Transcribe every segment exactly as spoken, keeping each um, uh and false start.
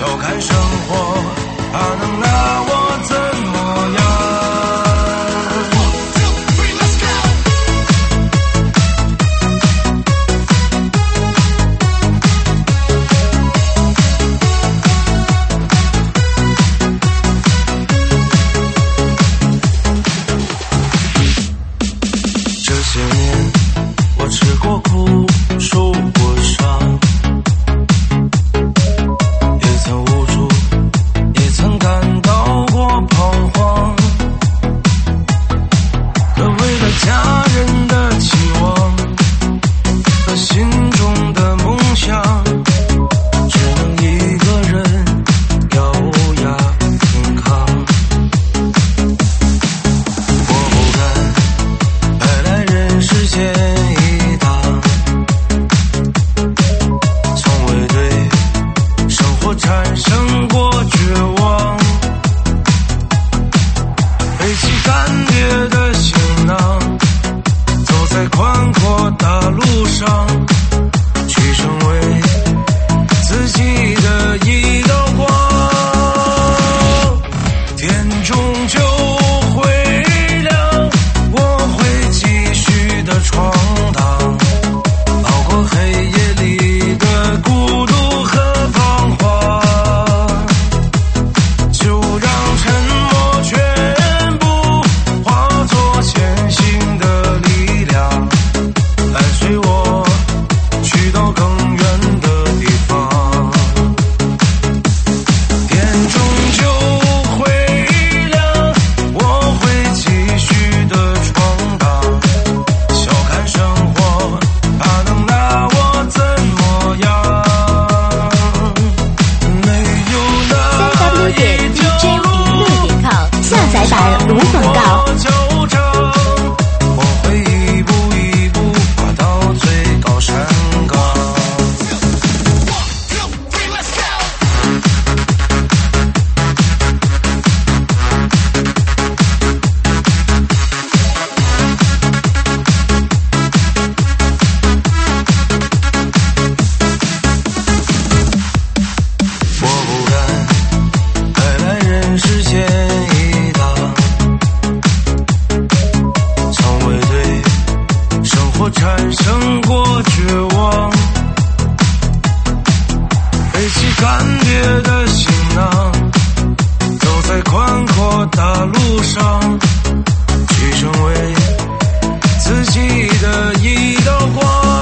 笑看生活，他能拿我怎么样？这些年我吃过苦，受过伤，也曾无助，也曾感到过彷徨。可为了家人的期望和心中的梦想，只能一个人咬牙挺抗。我不敢白来人世间一趟，从未对生活产生过绝望，背起干瘪的行囊，走在宽阔大路上，去成为自己的一道光。天终究会亮，我会继续的闯荡，熬过黑夜里的孤独和彷徨，就让沉默全部化作前行的力量，伴随我去到更远的地方。天终究会亮，我会继续的闯荡，笑看生活，它能拿我怎么样？没有那一条路下载版无广告。 纠正，我会一步一步爬到最高山岗。我不敢白来人世间一趟，从未对生活产生过绝望，背起干瘪的行囊，走在宽阔大路上，去成为自己的一道光。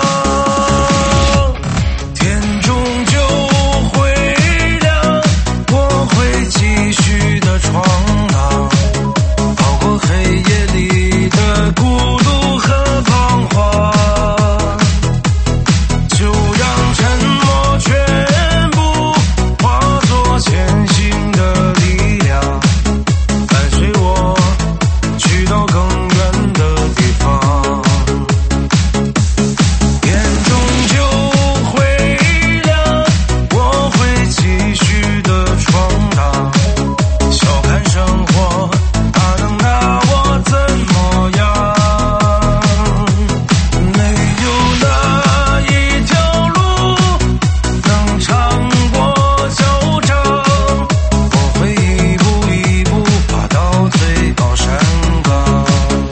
天终究会亮，我会继续的闯荡，熬过黑夜里的孤独和彷徨，就让沉默全部化作前行的力量，伴随我去到更远的地方。天终究会亮，我会继续的闯荡，笑看生活，它能拿我怎么样？没有哪一条路能长过交章，我会一步一步爬到最高山岗。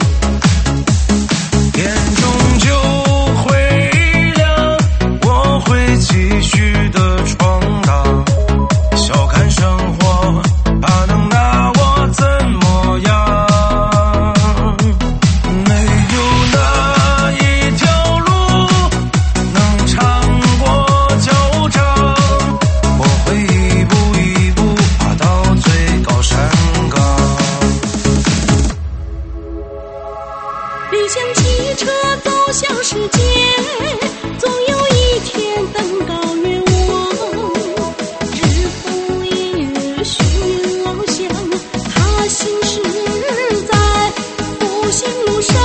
天终究会亮，我会继续的闯荡，笑看生活，它能拿我怎么样？没有哪一条路能长过交章，我会一步一步爬到最高山岗。 理想汽车走向世界，总有一天登高远望。日风夜雨寻云翱翔，他行驶在复兴路上。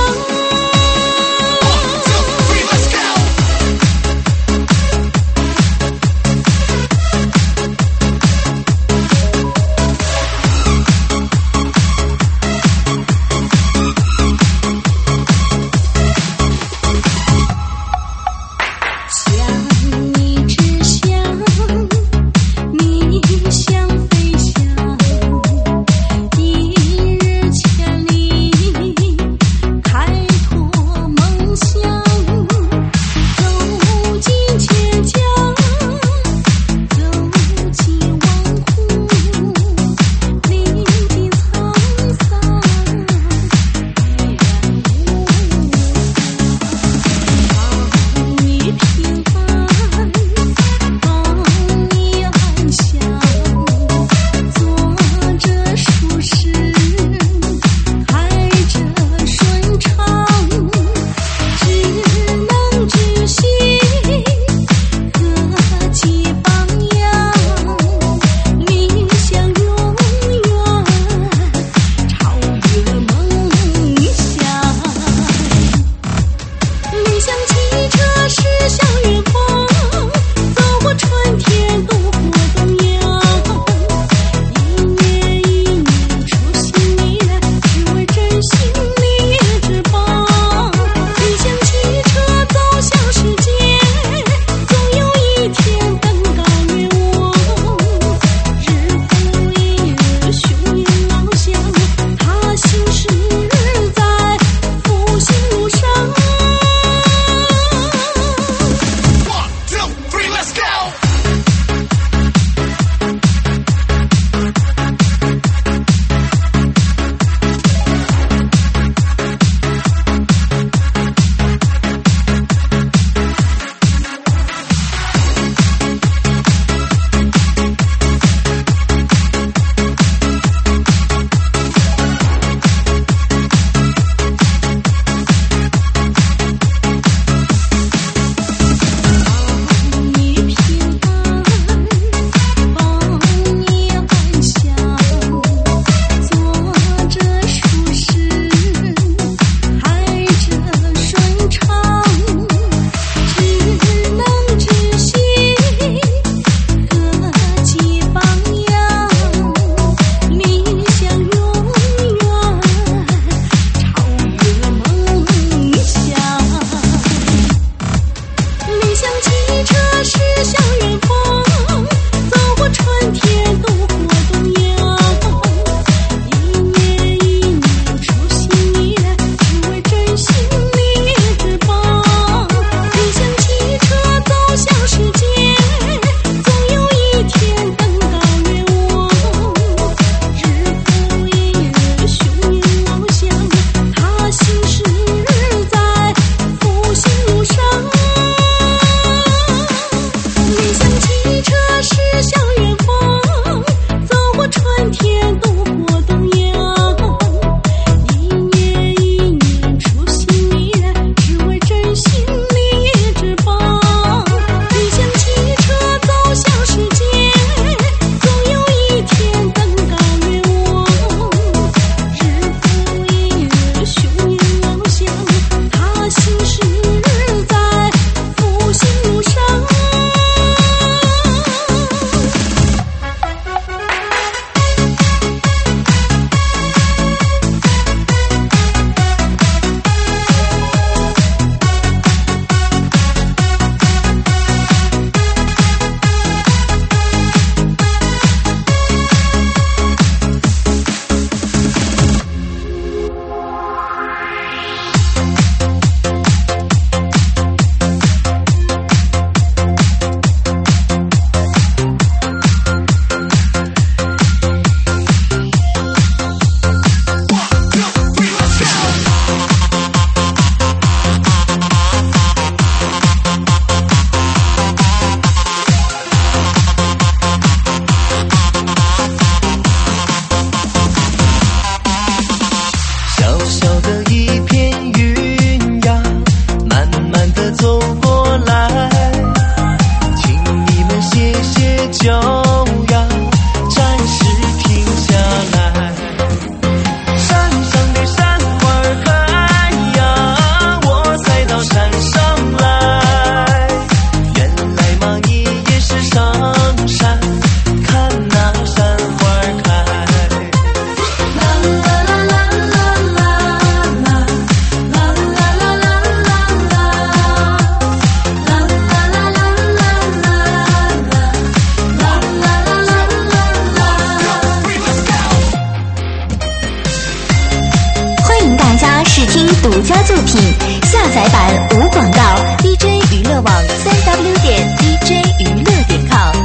独家作品，下载版无广告 ，D J 娱乐网三 W 点 D J 娱乐点 com。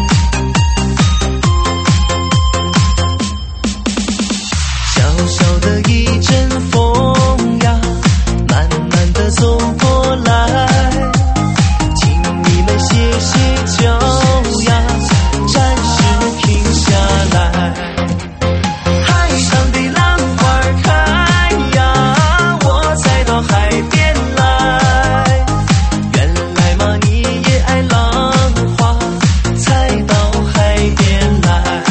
小小的一阵风呀，慢慢地走过来，请你们歇歇脚呀，暂时停下来。海上的浪花开呀，我才到海边来。原来嘛，你也爱浪花，才到海边来。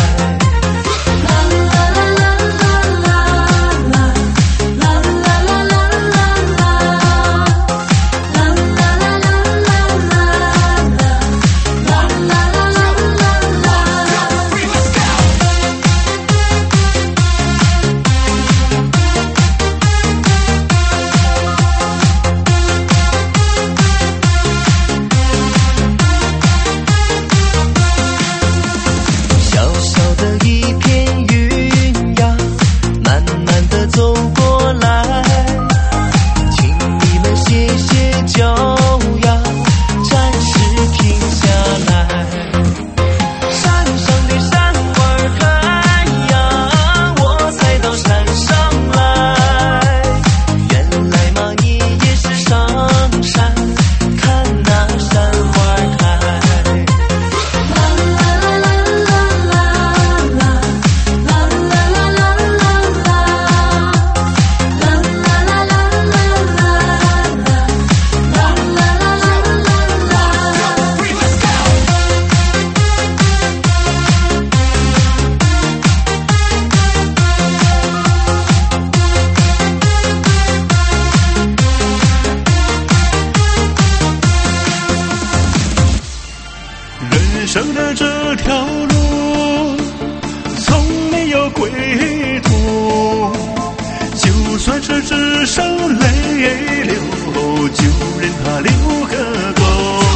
人生的这条路从没有归途，就算是只剩泪流，就任它流个够。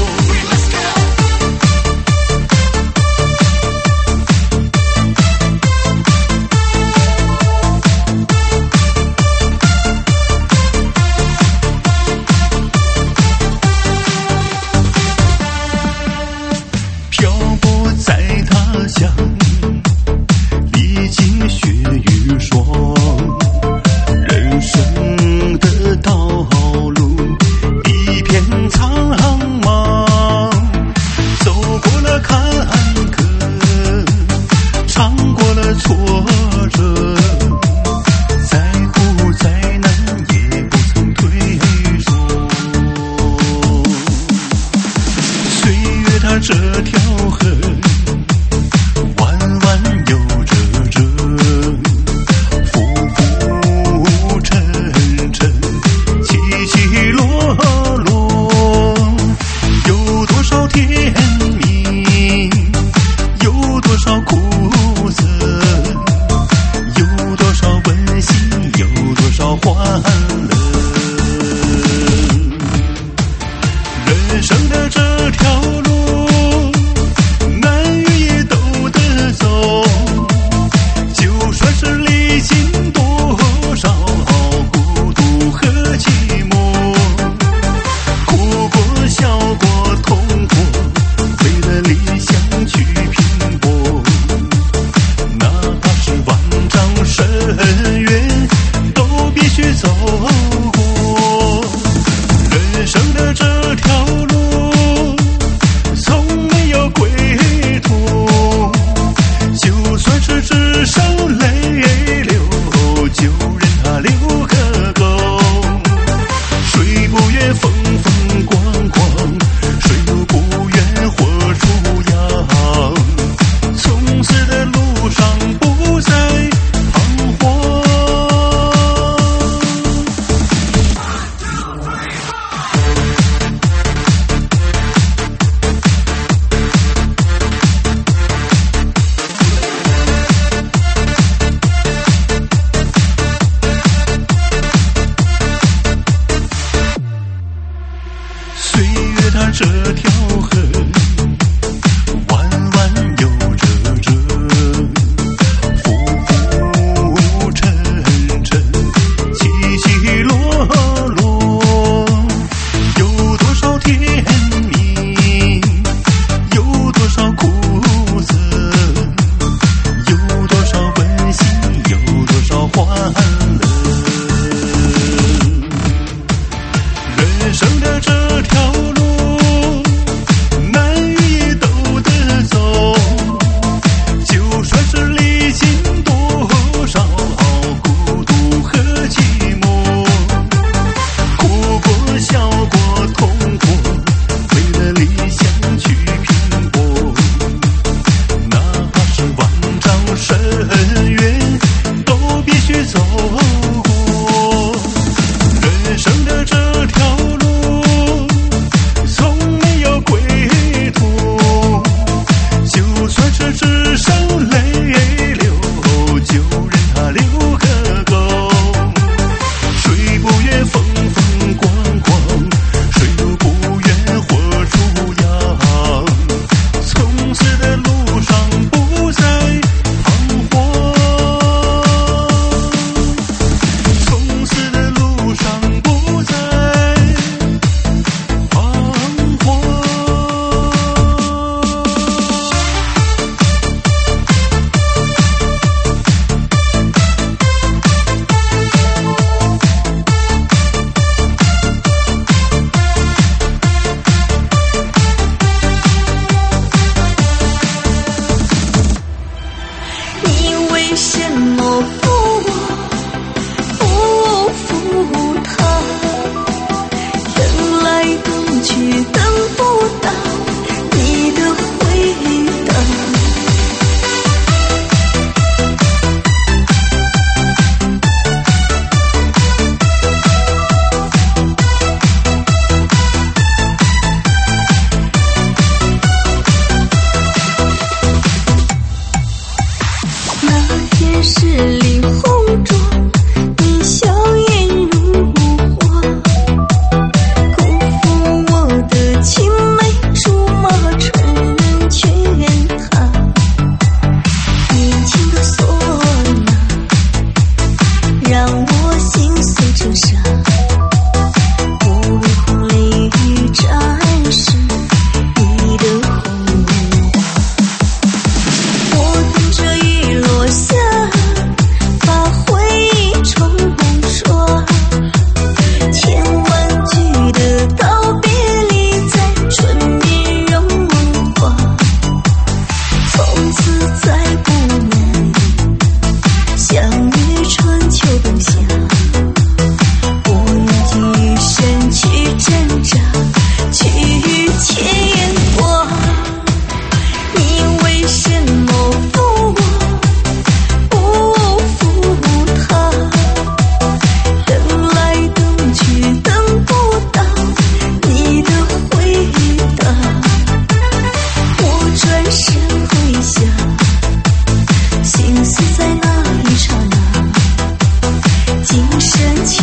历经雪与霜，人生的道路一片苍茫，走过了坎坷，尝过了挫折，再苦再难也不曾退缩。岁月它这条河人生的这条路，难与也都得走，就算是历经多少孤独和寂寞，哭过笑过痛过，为了理想去拼搏，哪怕是万丈深渊都必须走过。人生的这条路从没有归途，就算是只剩泪流，就任它流个够。谁不愿风风光光，谁又不愿活出样，从此的路上不再彷徨。岁月它这条河弯弯又折折，浮浮沉沉，起起落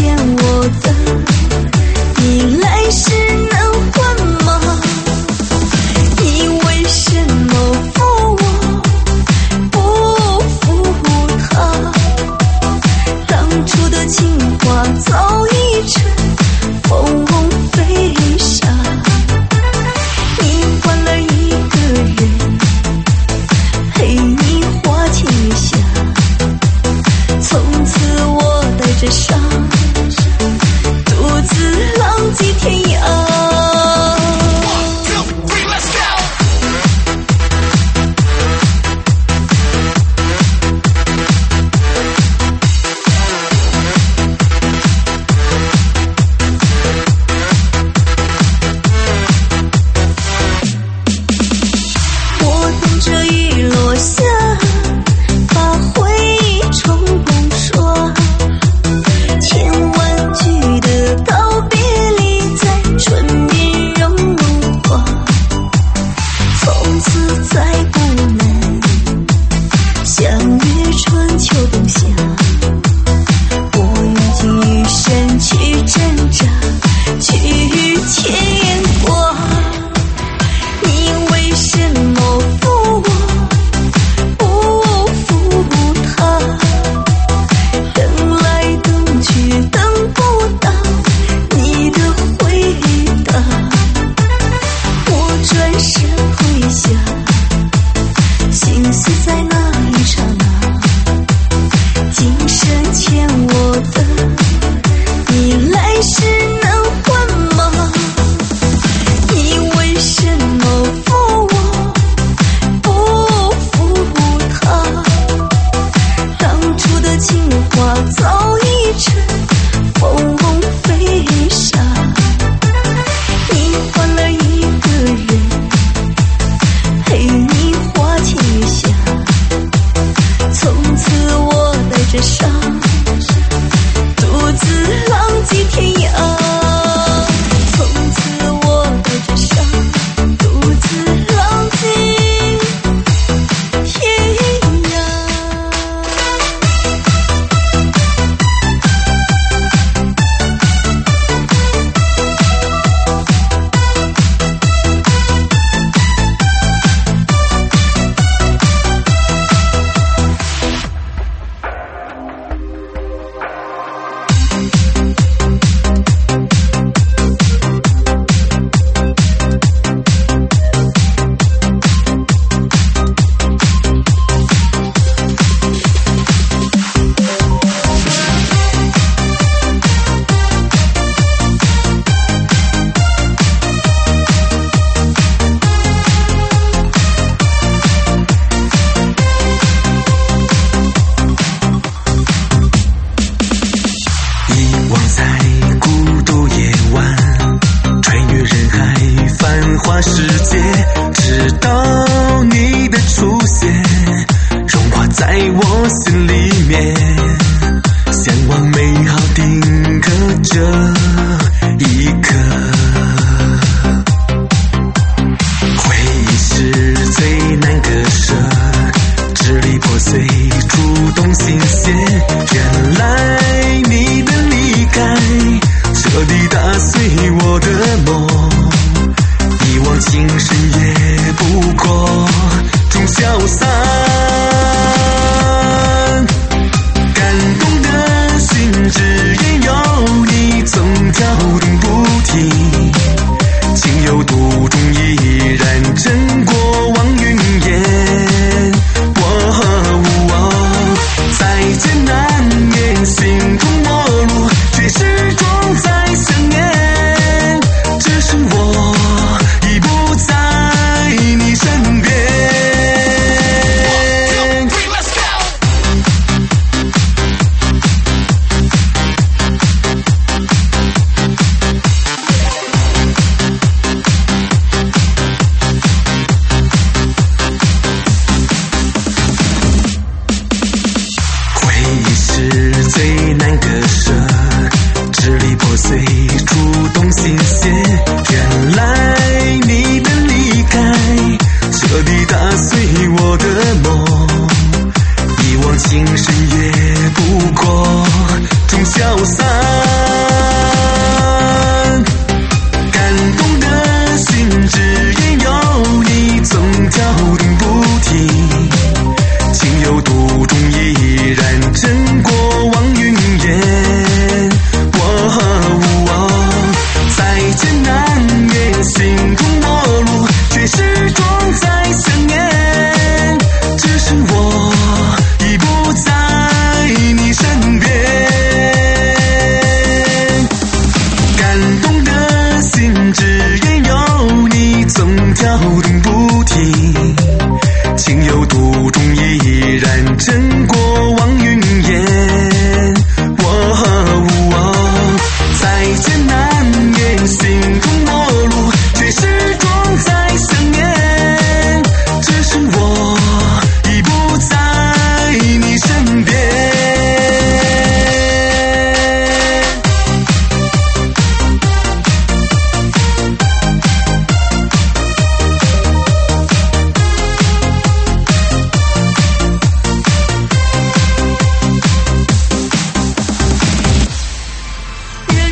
欠我的，你来时能还吗？你为什么负我，不负他？当初的情话早已成风飞沙，你换了一个人陪你花前月下，从此我带着伤独自浪迹天涯。 感动的心只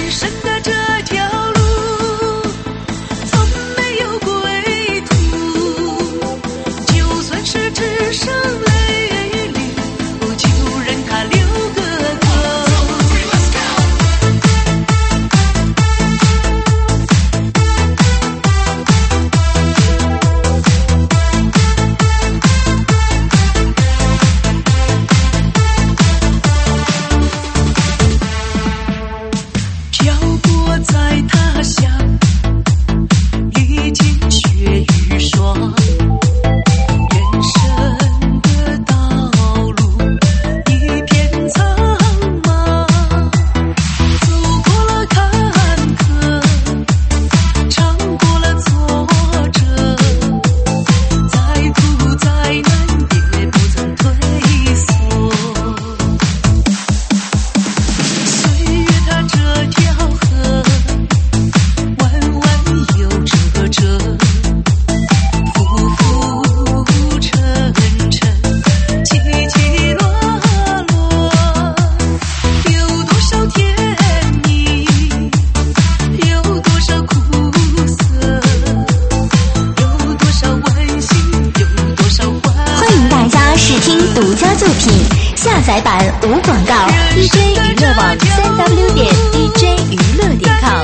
载版无广告 ，D J 娱乐网三 W 点 D J 娱乐点 com。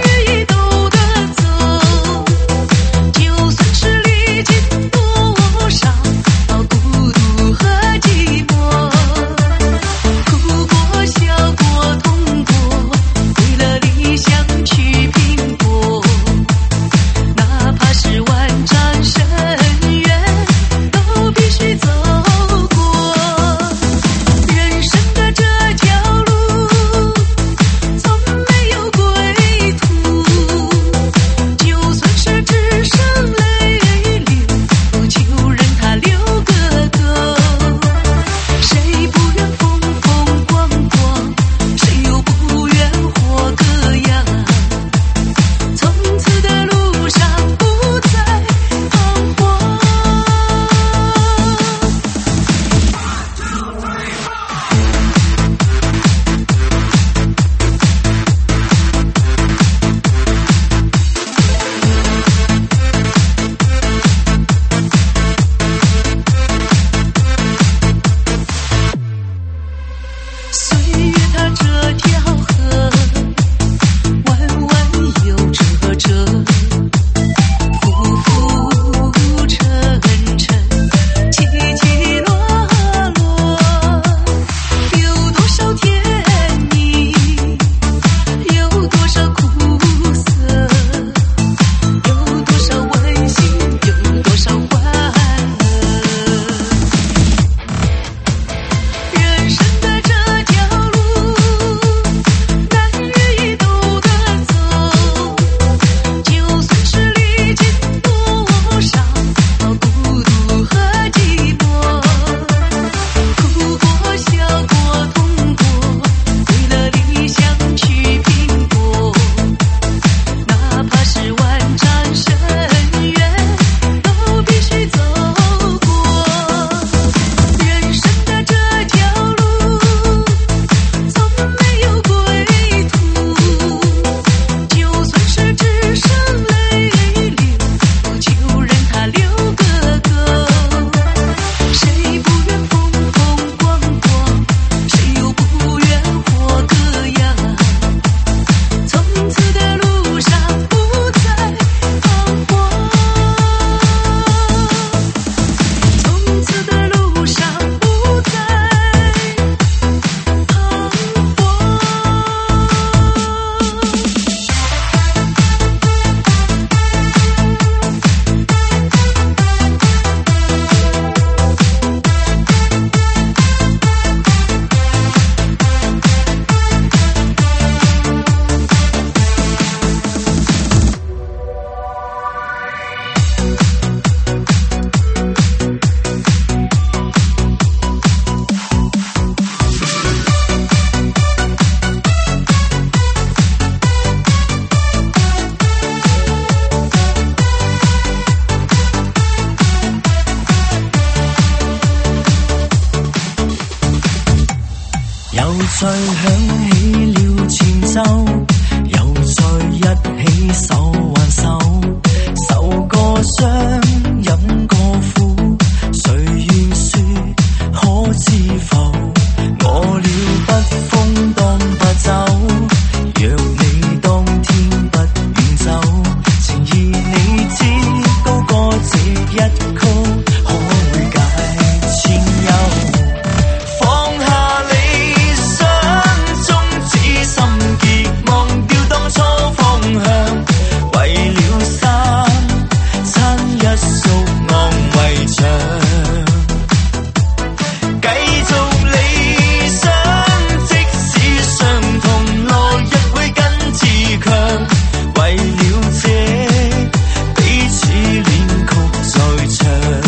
又再響起了前奏，又傷，飲過苦，誰願說可知否？我了不瘋當不走，若你當天不願走，情義你知高過這一曲，可會解千憂？放下理想，終止心結，忘掉當初方向，為了三餐一宿昂為長，繼續理想，即使傷痛來日會更自強，為了這彼此戀曲在唱。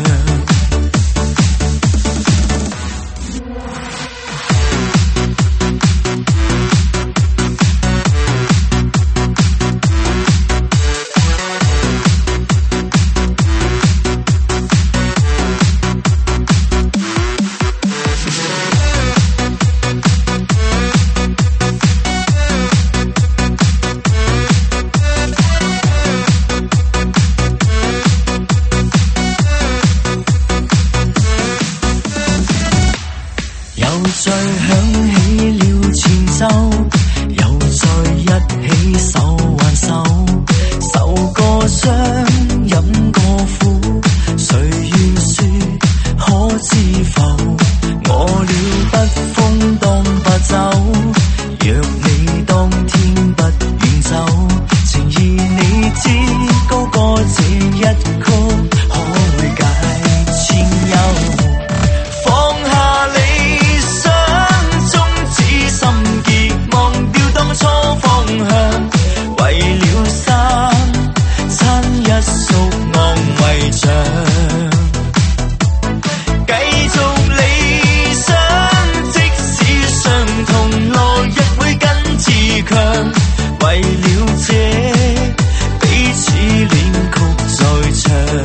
又再響起了前奏，又再一起手挽手，受過傷，飲過苦，誰願說可知否？我了不瘋當不走，若你當天不願走，情義你知高過這一曲，可會解千憂？放下理想，終止心結，忘掉當初方向，為了三餐一宿昂為長，繼續理想，即使傷痛來日會更自強，為了這彼此戀曲在唱。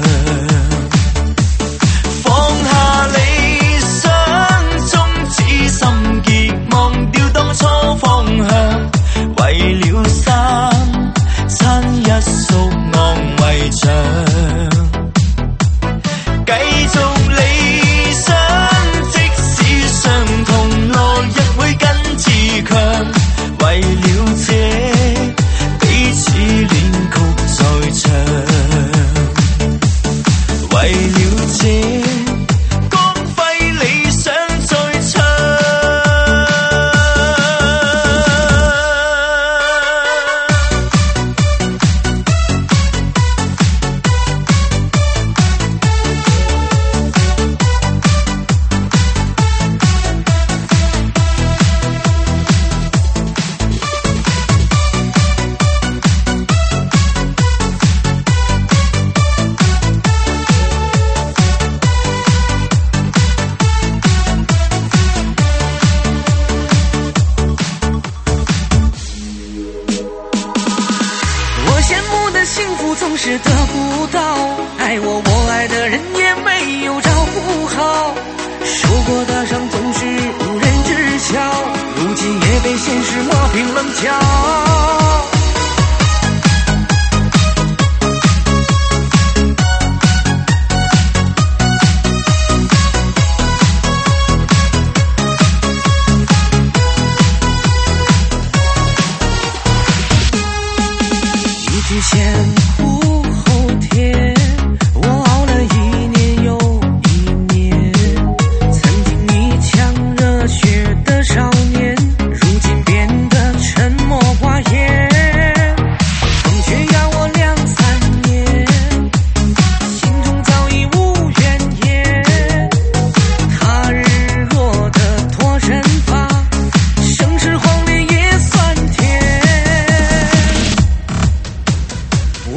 放下理想，終止心結，忘掉當初方向，為了三餐一宿昂為長，繼續理想，即使傷痛來日會更自強，為了這彼此戀曲在唱，為了這光輝理想在唱。 我羡慕的幸福总是得不到，爱我我爱的人也没有照顾好，受过的伤总是无人知晓，如今也被现实磨平棱角。一句先苦后甜，我熬了一年又一年，曾经你强热血的少年，如今变得沉默寡言，风雪压我两三年，心中早已无怨言，他日落的脱身发，盛世荒烈也酸甜。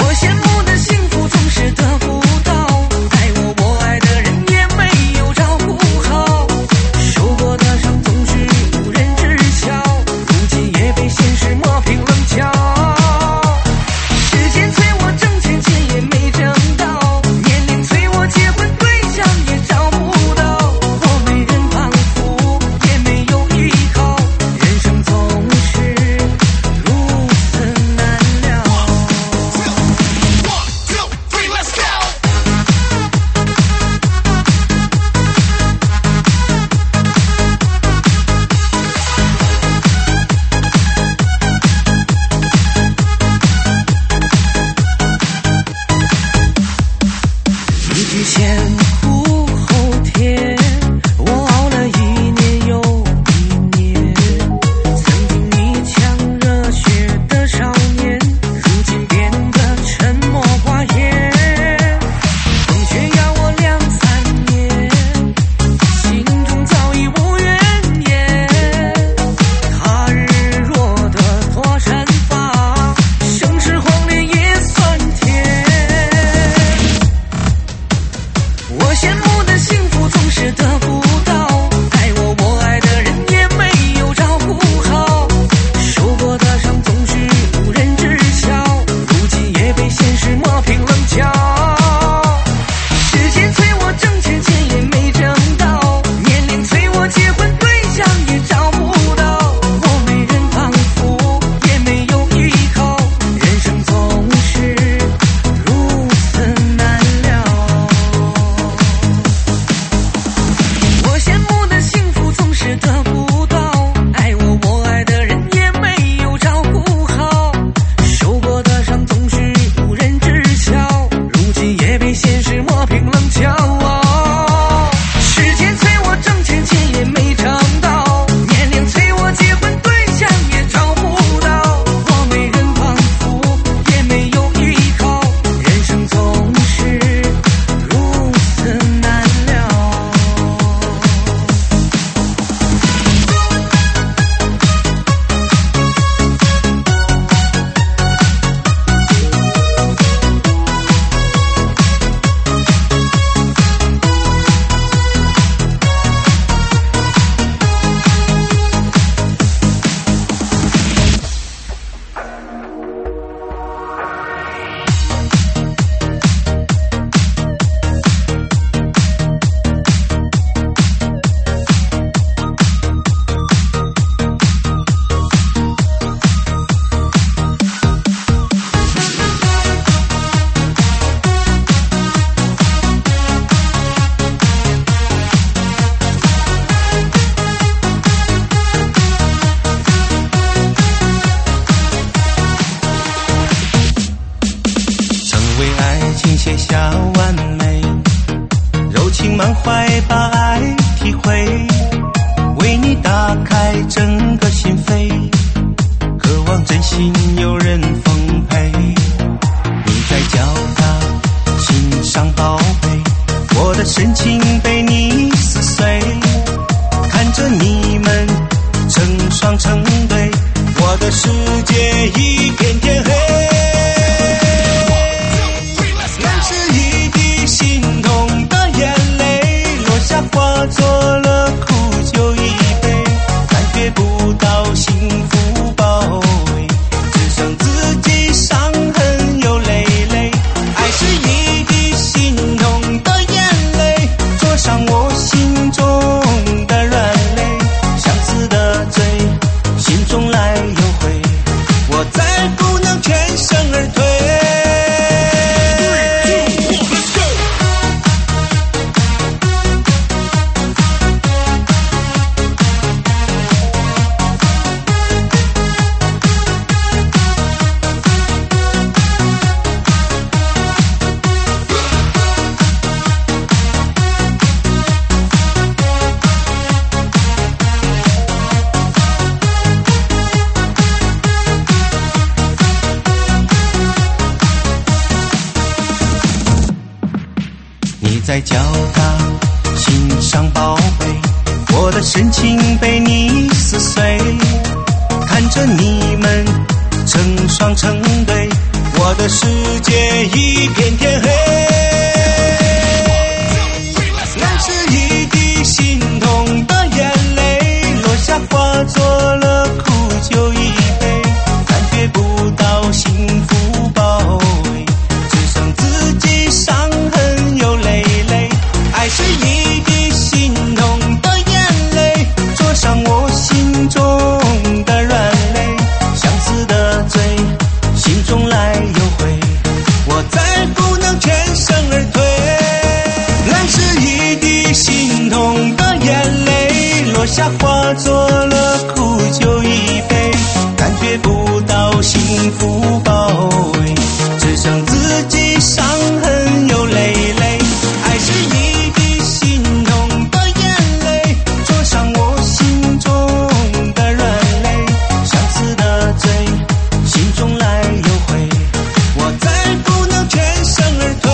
满怀把爱体会，为你打开整个心扉，渴望真心有人奉陪。你在脚踏心上宝贝，我的深情被你撕碎，看着你们成双成对，我的世界一片天黑。那是一滴心痛的眼泪，落下化作了苦酒一杯，感觉不到幸福包围，只剩自己伤痕有累累。爱是一滴心痛的眼泪，灼伤我心中的软肋，相思的罪，心中来又回，我再不能全身而退。你在脚踏心上宝贝，我的深情被你撕碎，看着你们成双成对，我的世界一片天黑。那是一滴心痛的眼泪，落下化作了苦酒一杯，感觉不到幸福包围，只剩自己伤痕有累累。爱是一滴心痛的眼泪，灼伤我心中的软肋，相思的罪，心中来又回，我再不能全身而退。爱是一滴心痛的眼泪，落下化作了苦酒一杯，感觉不到幸福包围，只剩自己伤痕有累累。爱是一滴心痛的眼泪，灼伤我心中的软肋，相思的罪，心中来又回，我再不能全身而退。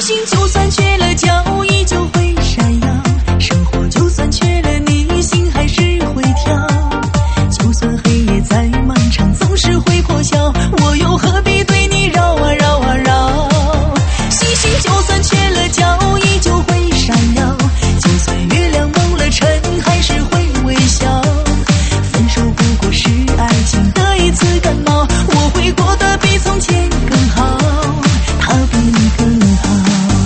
星就算缺了脚依旧会闪耀，生活就算缺了你心还是会跳，就算黑夜再漫长总是会破晓，我又何必对你绕啊绕啊绕。星星就算缺了脚依旧会闪耀，就算月亮蒙了尘还是会微笑，分手不过是爱情的一次感冒，我会过得比从前更好，他比你更好。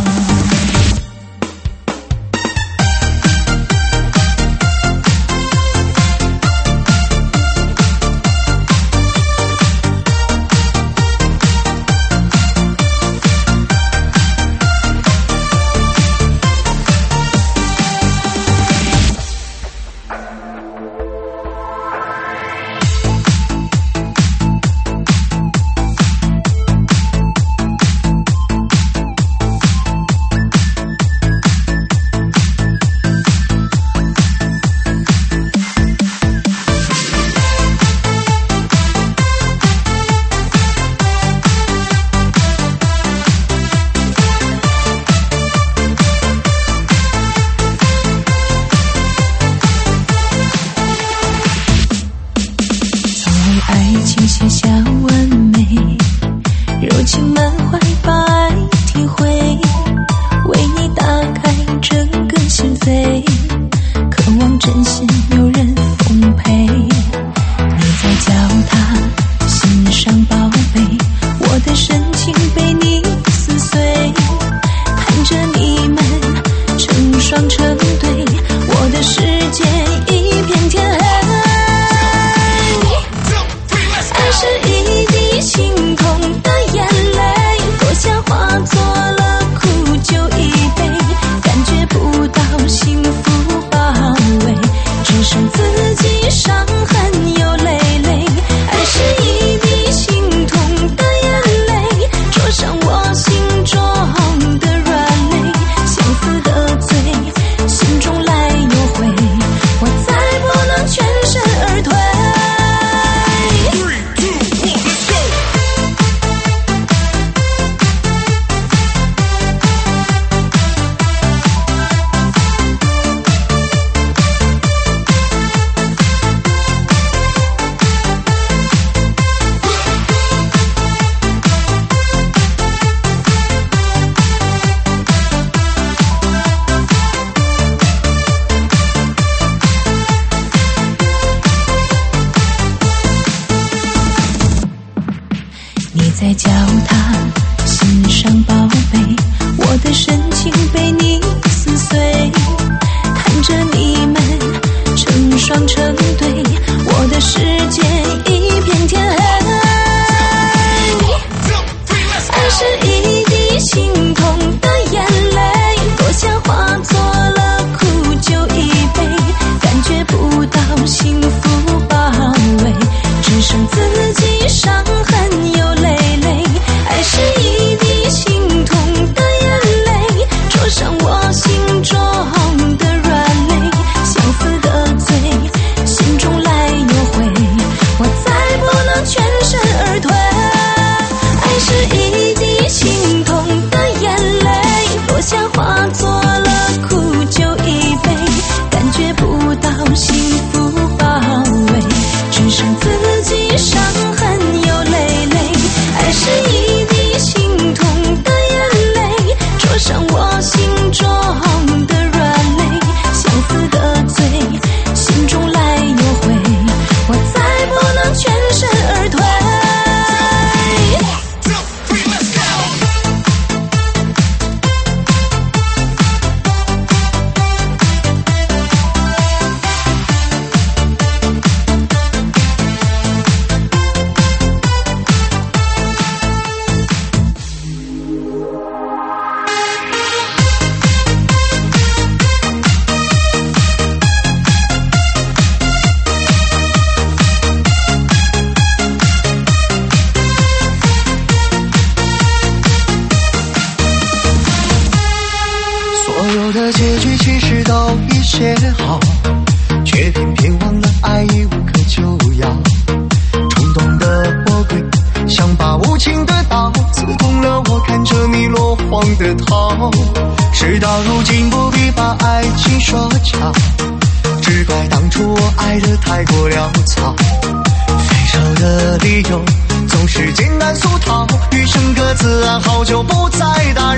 在叫他心上宝贝，我的深情被你撕碎，看着你们成双成对，我的世界一片天黑。爱是一滴心痛的眼泪，落下化作了苦酒一杯，感觉不到幸福包围，只剩自己伤痕有泪泪。爱是一滴心痛的眼泪，灼伤我心中的软肋，相思的罪，心中来又回，我再不能全身而退。爱是一滴心痛的眼泪，落下化作了苦酒一杯，感觉不到幸福包围，只剩自己伤痕有泪泪。爱是一滴心痛的眼泪，灼伤我心中的软肋，相思的罪，心中来又回，我再不能全身而退。 结局其实都已写好，却偏偏忘了爱已无可救药。冲动的魔鬼想把无情的刀，刺痛了我看着你落荒的逃。事到如今不必把爱情说教，只怪当初我爱得太过潦草。分手的理由总是简单俗套，余生各自安好，就不再打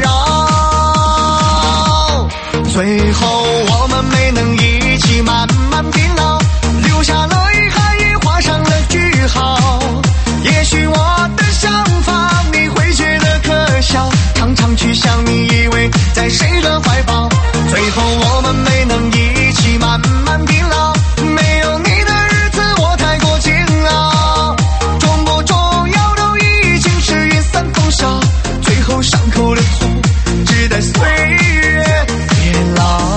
扰。最后我们没能一起慢慢变老，留下了遗憾，也画上了句号。也许我的想法你会觉得可笑，常常去想你依偎在谁的怀抱。最后我们没能一起慢慢变老，没有你的日子我太过煎熬。重不重要都已经是云散风消，最后伤口的痛只待岁月变老。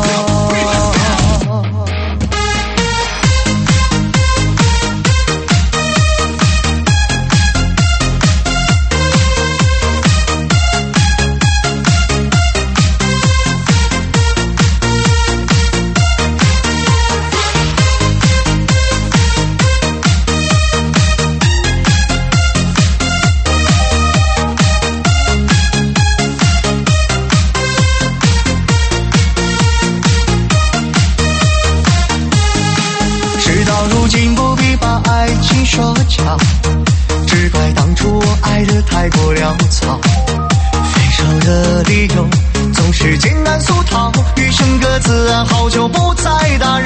说教，只怪当初我爱得太过潦草。分手的理由总是简单俗套，余生各自安好，就不再打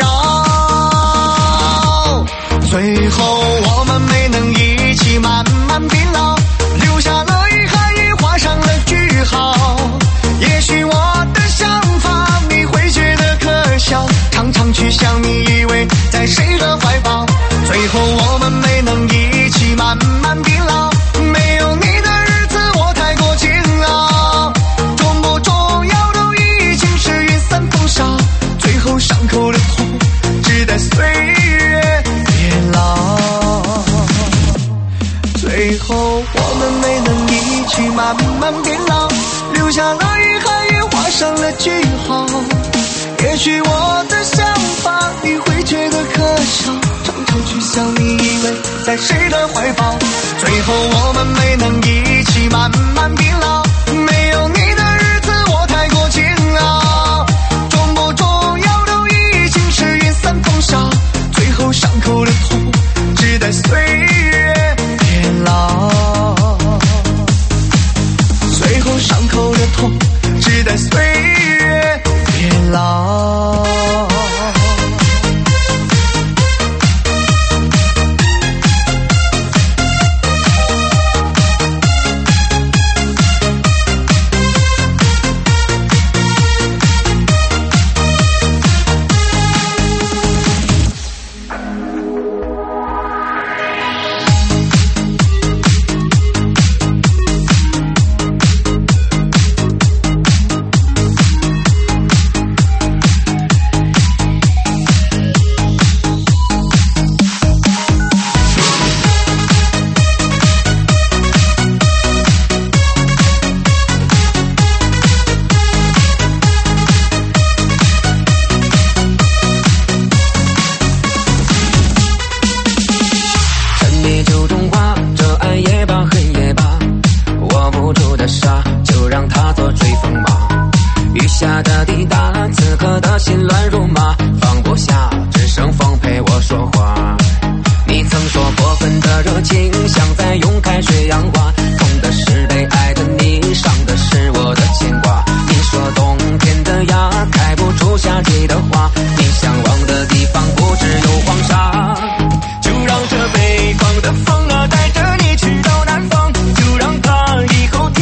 扰。最后我们没能一起慢慢变老，留下了遗憾，也画上了句号。也许我的想法你会觉得可笑，常常去想你依偎在谁的怀抱。最后我们没能一起慢慢变老，没有你的日子我太过煎熬。重不重要都已经是云散风消，最后伤口的痛只待岁月变老。最后我们没能一起慢慢变老，留下了遗憾，也画上了句号。也许我的想法你会觉得可笑，常常去想你依偎在谁的怀抱。最后我们没能一起慢慢变老，没有你的日子我太过煎熬。重不重要都已经是云散风消，最后伤口的痛只待岁月变老。最后伤口的痛只待岁月变老。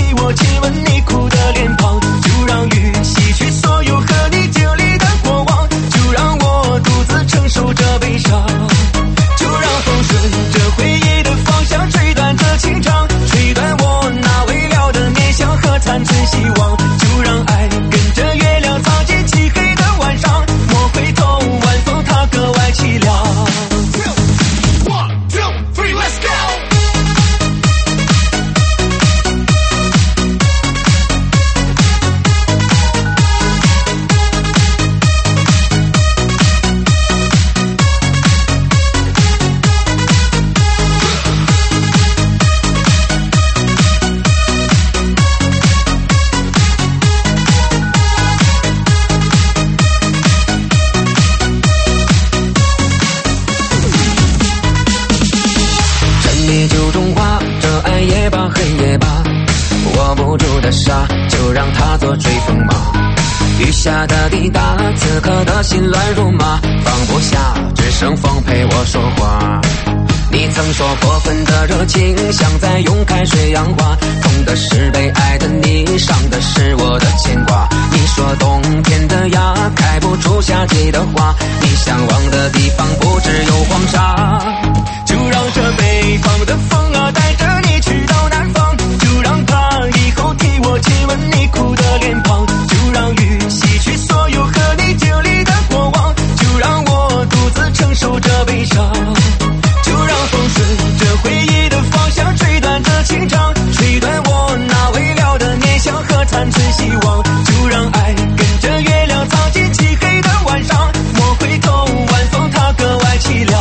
亲吻你哭的脸庞，就让雨洗去所有和你经历的过往。 握不住的沙，就让它做追风马。雨下的滴答，此刻的心乱如麻，放不下，只剩风陪我说话。你曾说过分的热情像在用开水养花，痛的是被爱的你，伤的是我的牵挂。你说冬天的芽开不出夏季的花，你向往的地方不只有黄沙。就让这北方的风啊带着你去到南方，就让它以后替我亲吻你哭的脸庞，就让雨洗去所有和你经历的过往，就让我独自承受着悲伤。就让风顺着回忆的方向吹断这情长，吹断我那未了的念想和残存希望。就让爱跟着月亮藏进漆黑的晚上，莫回头晚风它格外凄凉。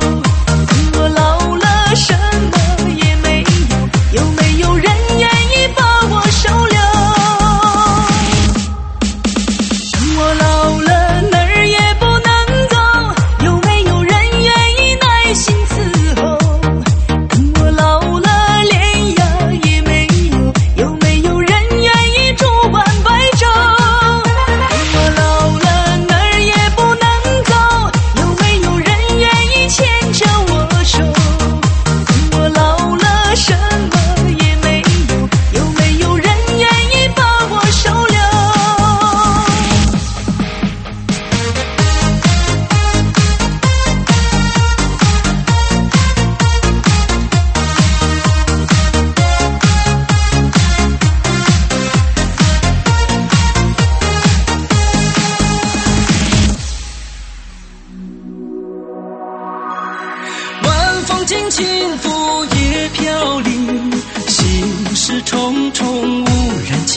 什么也没有，有没有人愿意把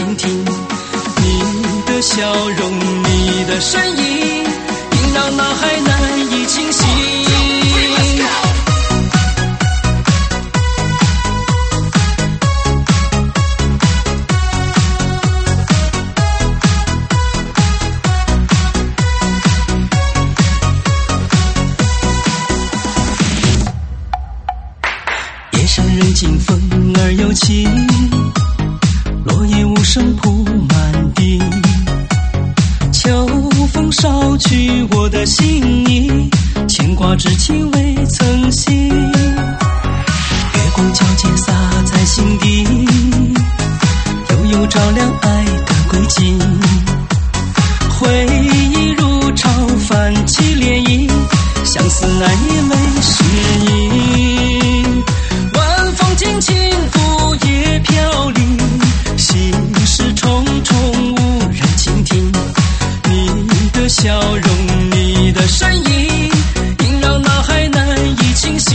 倾听。你的笑容，你的身影，应让脑海难以清醒。夜深人静，风儿又起，落叶无声铺满地。秋风捎去我的心意，牵挂之情未曾息。月光皎洁洒在心底，悠悠照亮爱的轨迹。回忆如潮泛起涟漪，相思难言没诗意。晚风轻轻拂叶飘零，心事重重无人倾听。你的笑容，你的身影，萦绕脑海难以清醒。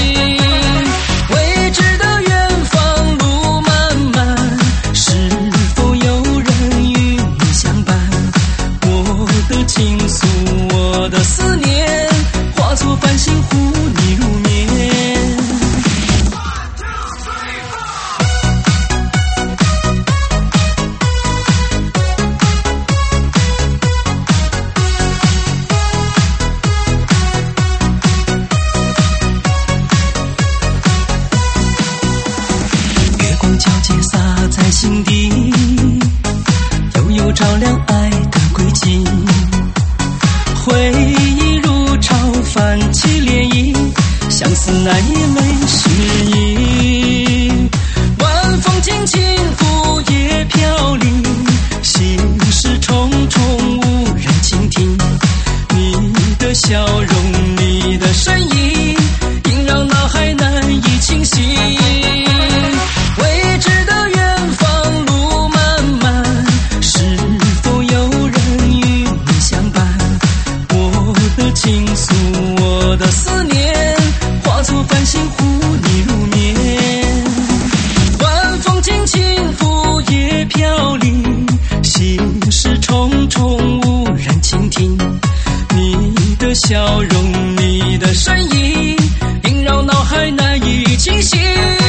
未知的远方路漫漫，是否有人与你相伴？我的情愫，我的思念，化作繁星护你入眠。在心底，悠悠照亮爱的轨迹。回忆如潮泛起涟漪，相思难言没诗意。晚风轻轻拂叶飘零，心事重重无人倾听。你的笑容，你的身影，萦绕脑海难以清醒。未知的远方路漫漫，是否有人与你相伴？我的情愫，我的思念，化作繁星护你入眠。晚风轻轻拂叶飘零，心事重重无人倾听。你的笑容，你的身影，萦绕脑海难以清醒。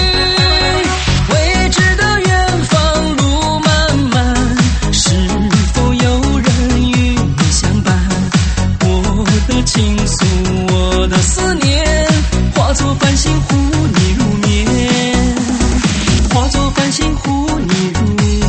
未知的远方路漫漫，是否有人与你相伴？我的情愫，我的思念，化作繁星护你入眠，化作繁星护你入眠。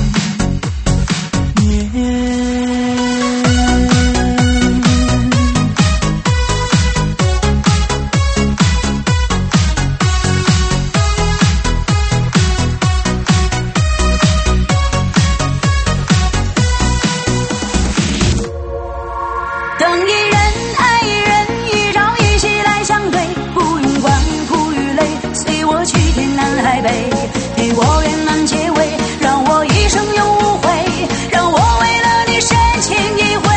等一人爱一人，一朝一夕来相对，不用管苦与累，随我去天南海北，陪我圆满结尾，让我一生永无悔，让我为了你深情一回。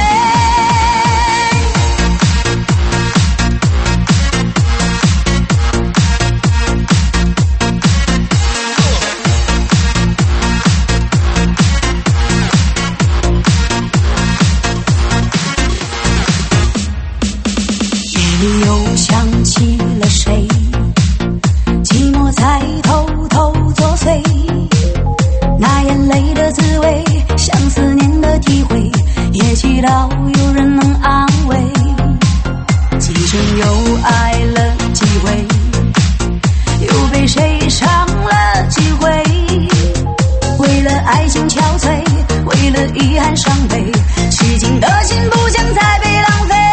又想起了谁，寂寞在偷偷作祟，那眼泪的滋味，像思念的体会，也祈祷有人能安慰。今生又爱了几回，又被谁伤了几回，为了爱情憔悴，为了遗憾伤悲，痴情的心不想再被浪费。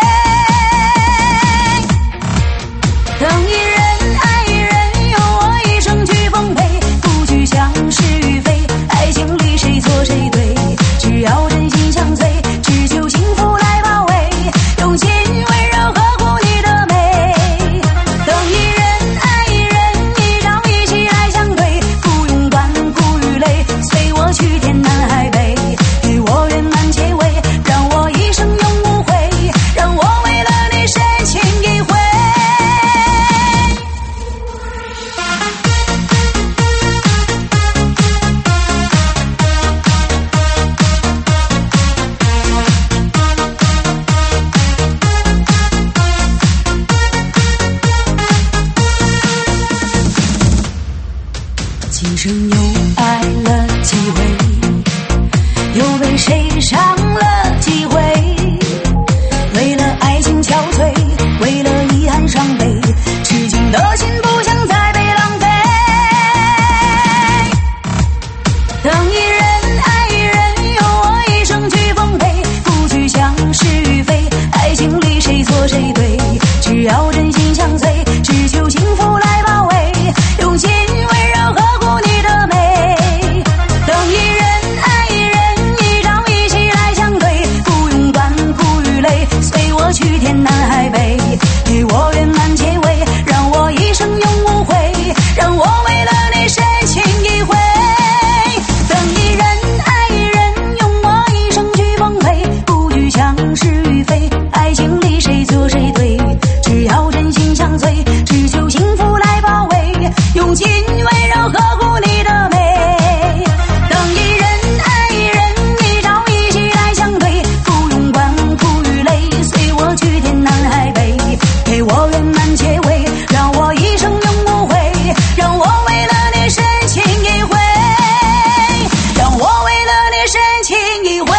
等一人爱一人，由我一生去奉陪，不去想是与非，爱情里谁错谁对，只要真心相随，只求幸福来包围，用心温柔呵护你的美。 等一人爱一人，用我一生去奉陪，不去想是与非，爱情里谁错谁对，只要真心相随，只求幸福来包围，用心温柔呵护你的美。等一人爱一人，一朝一夕来相对，不用管苦与累，随我去天南海北，陪我圆满结尾，让我一生永无悔，让我为了你深情一回。等一人爱一人，用我一生去奉陪，不惧强是与非，爱情里谁错谁对，只要真心相随，只求幸福来包围，用尽温柔呵护你的美。等一人爱一人，一朝一夕来相对，不用管苦与累，随我去天南海北，陪我圆满结尾，让我一生永无悔，让我为了你深情一回，让我为了你深情一回。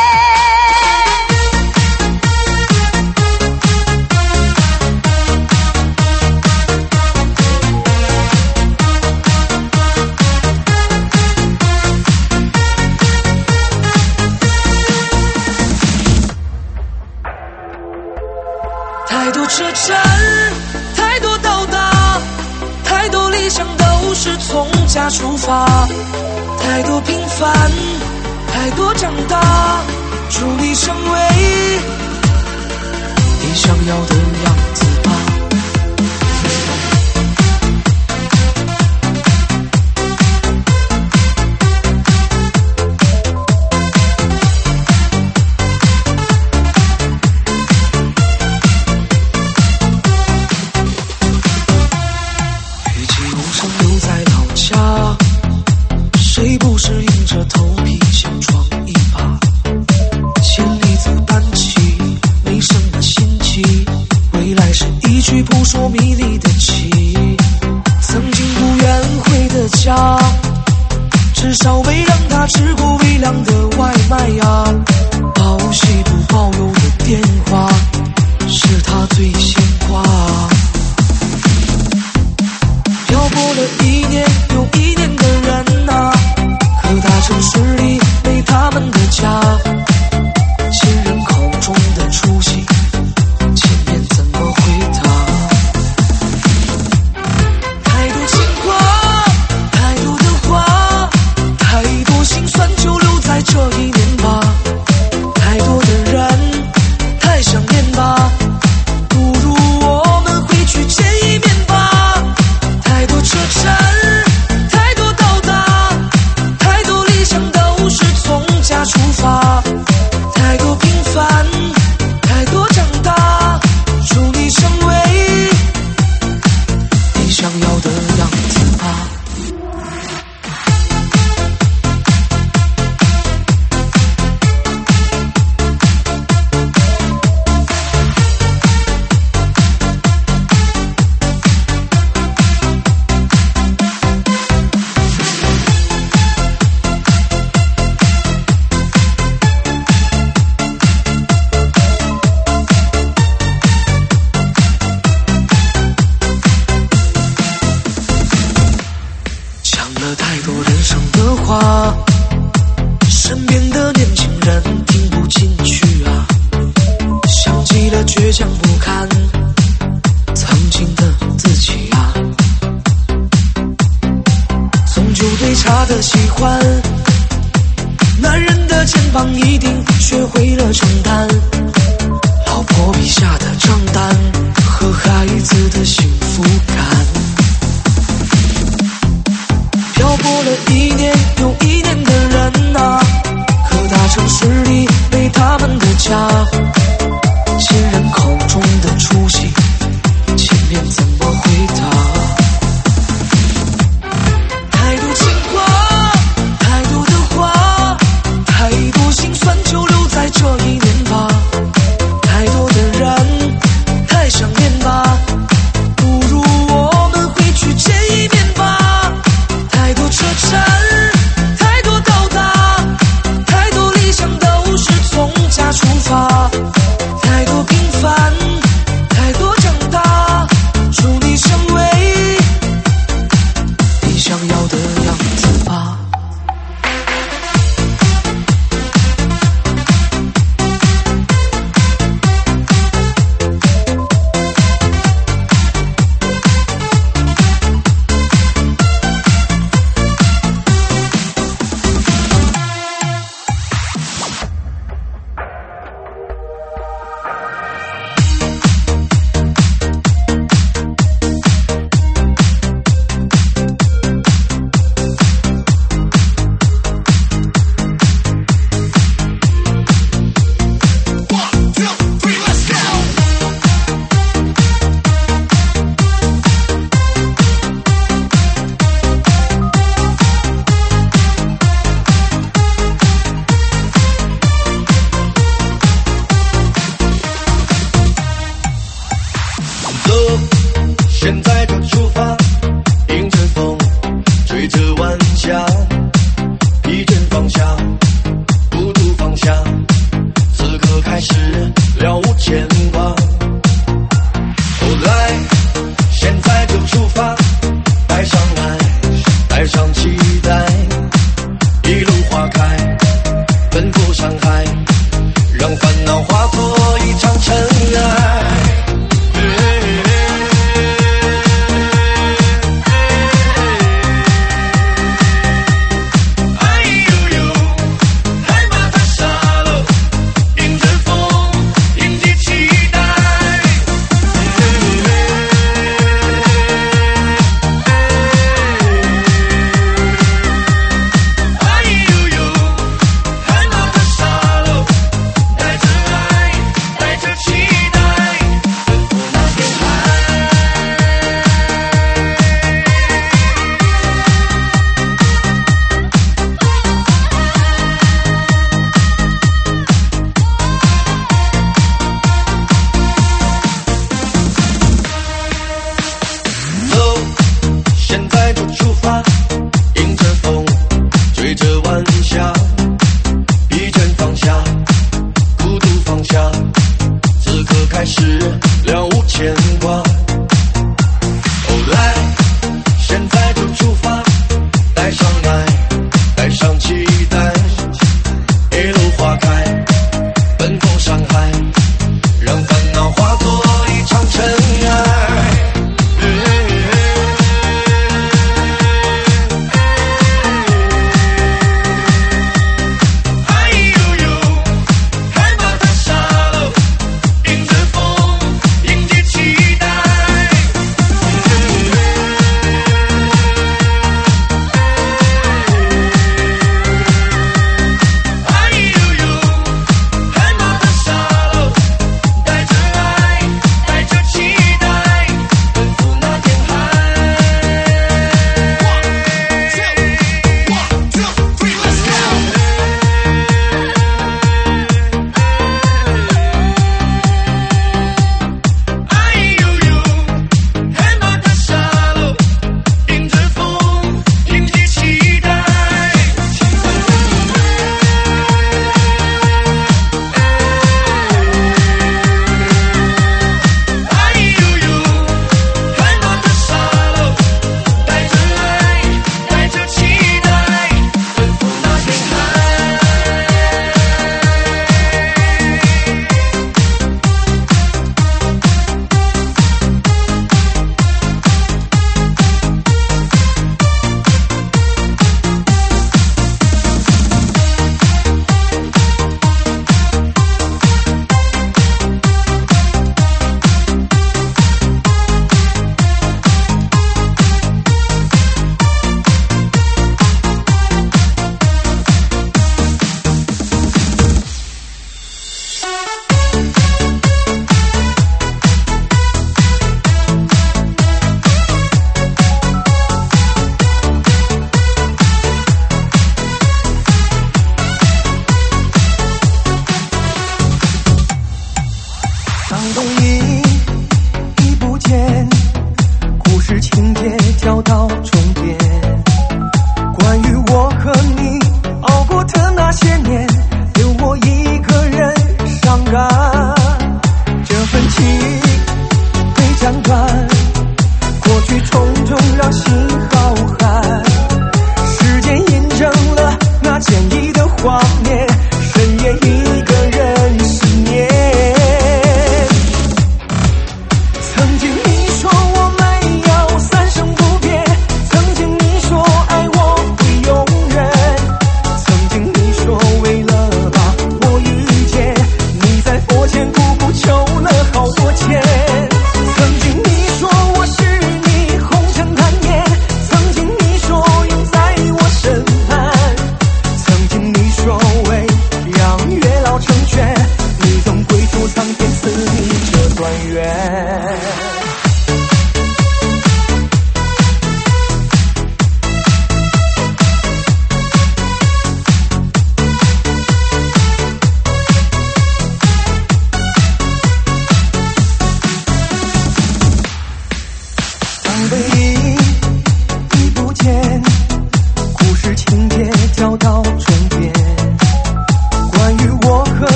太多车站，太多到达，太多理想都是从家出发，太多平凡，太多长大，祝你成为你想要的样子吧。谁不是硬着头皮想闯一把？千里走单骑，没什么新奇。未来是一曲扑朔迷离的棋，曾经不愿回的家，至少没让他吃过微凉的外卖呀。报喜不报忧的电话，是他最牵挂。漂泊了一年又一年的人呐、各大城市里没他们的家，亲人口中的出息，见面怎么回答？太多牵挂，太多的话，太多心酸，就留在这一年吧。太多的人，太想念吧，不如我们回去见一面吧。太多车站，太多到达，太多理想都是从家出发，太多平凡，太多长大，祝你成为你想要的样子吧。讲了太多人生的话，身边的年轻人听不进去啊，想起了倔强不堪曾经的自己啊，终究对差的喜欢，男人的肩膀一定学会了承担，老婆笔下的账单和孩子的幸福感。漂泊了一年又一年的人呐、各大城市里没他们的家，亲人口中的出息，见面怎么回答？太多牵挂，太多的话，太多心酸，就留在这一年吧。太多的人， 让烦恼化作一场尘埃。 爱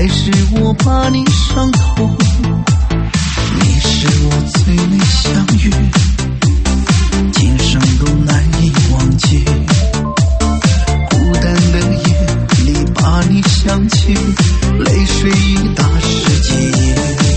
是我把你伤透？你是我最美相遇，今生都难以忘记。孤单的夜里把你想起，泪水已打湿记忆。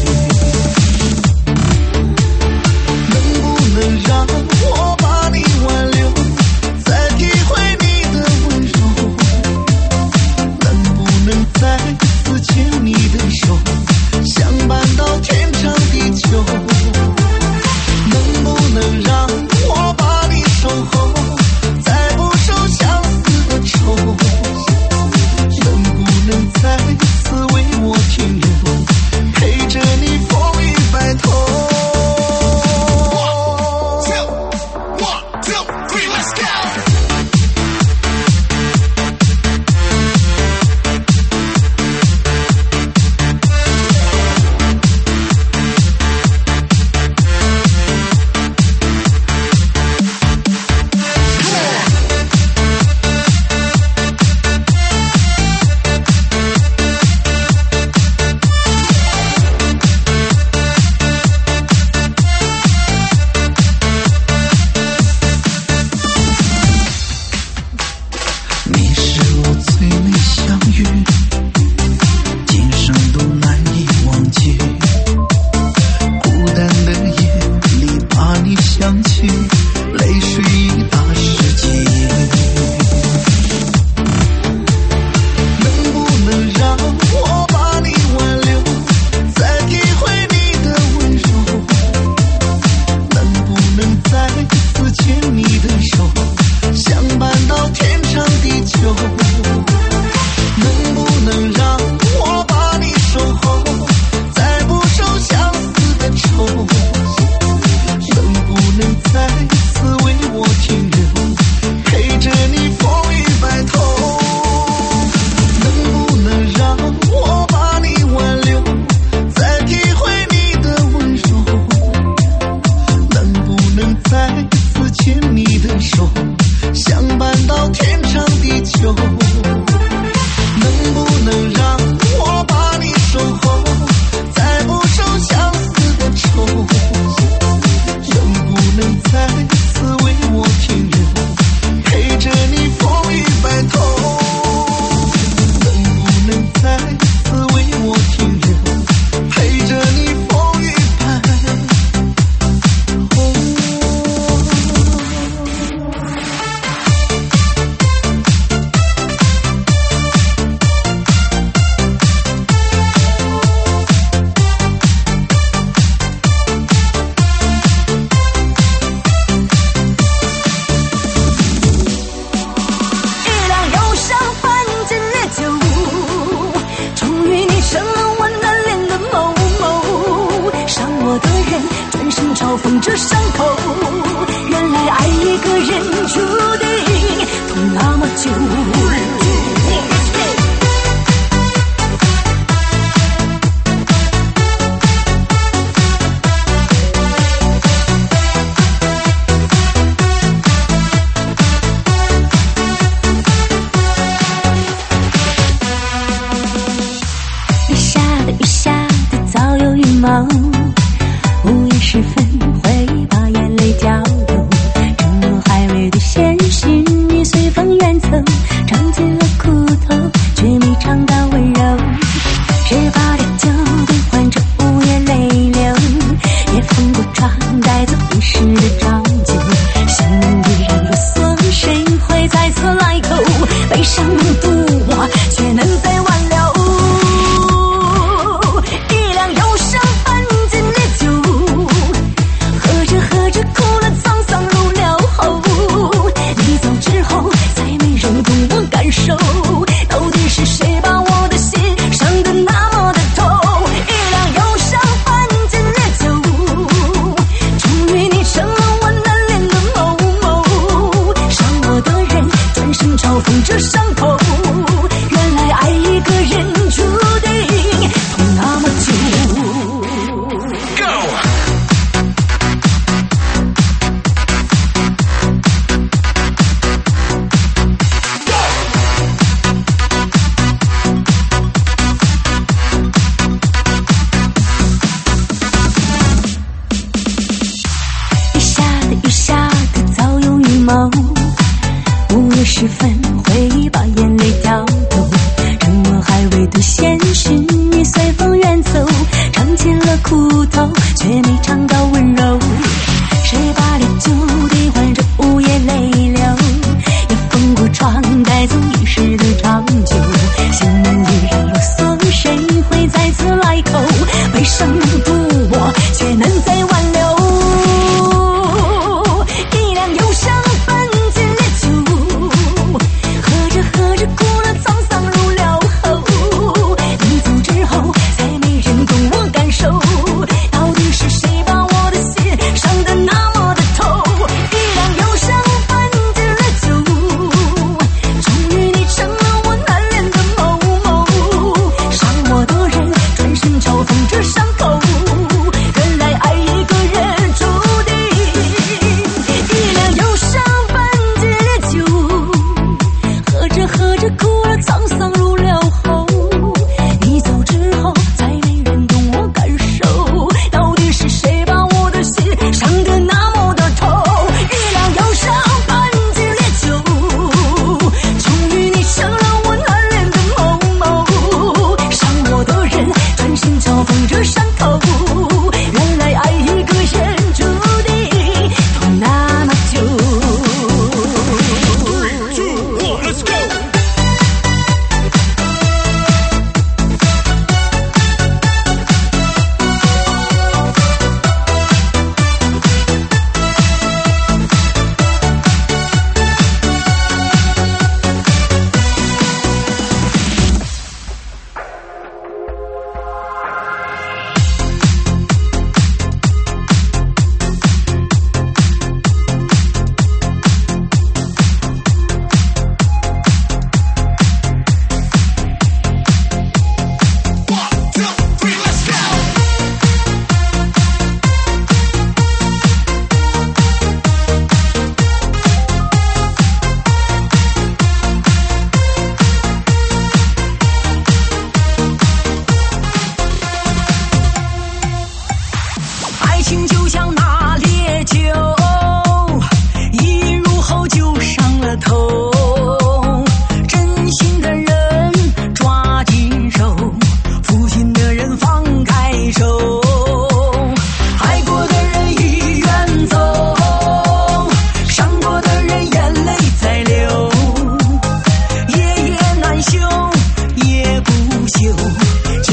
能不能让我把你挽留，再体会你的温柔？能不能再次牵你的手，相伴到天长地久？能不能让我把你守候，再不受相思的愁？能不能再次为我停留，陪着你风雨白头？One, two, one, two, three, let's go! 我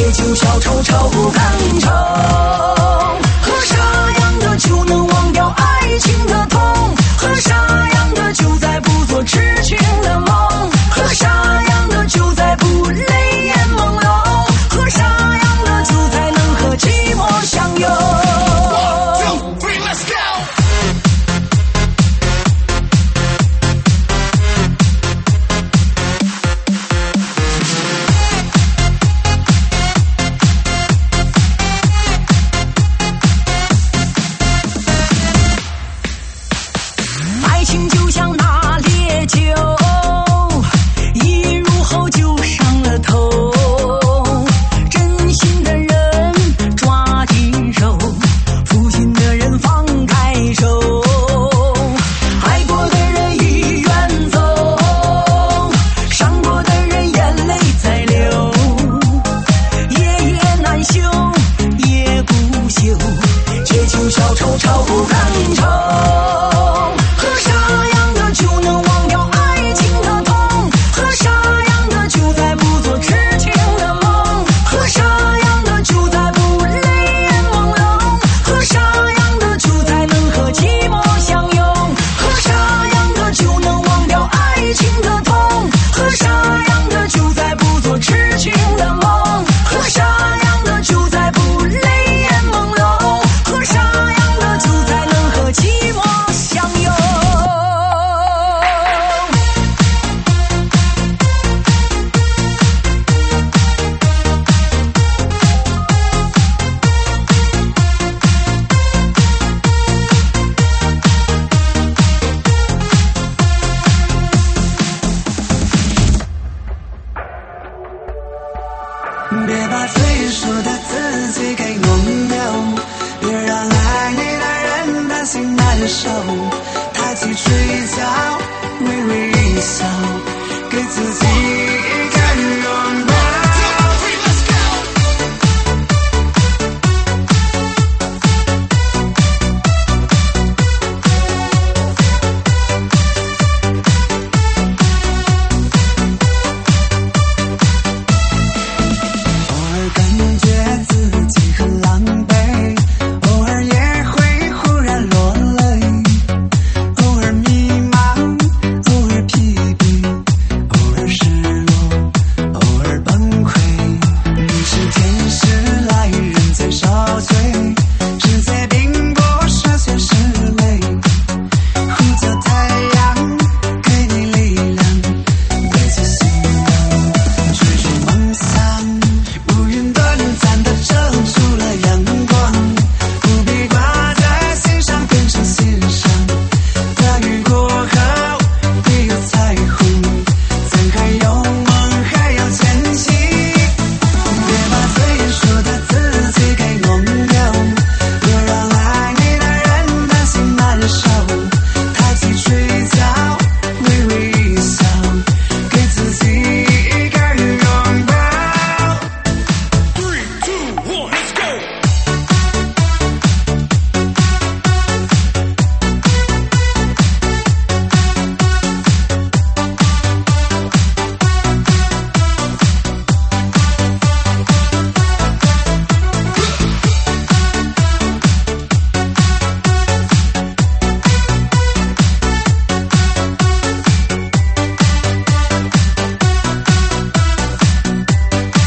借酒消愁愁更愁。喝啥样的酒能忘掉爱情的痛？喝啥样的酒再不做痴情的梦？喝啥样的酒再不泪眼朦胧？喝啥样的酒才能和寂寞相拥？爱情就像那烈酒，一入喉就上了头。真心的人抓紧手，负心的人放开手。爱过的人已远走，伤过的人眼泪在流。夜夜难休，夜不休，借酒消愁愁更愁。别把最初的自己给弄丢，别让爱你的人担心难受。抬起嘴角，微微一笑，给自己一个拥抱。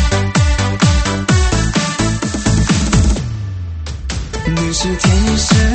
你是天使。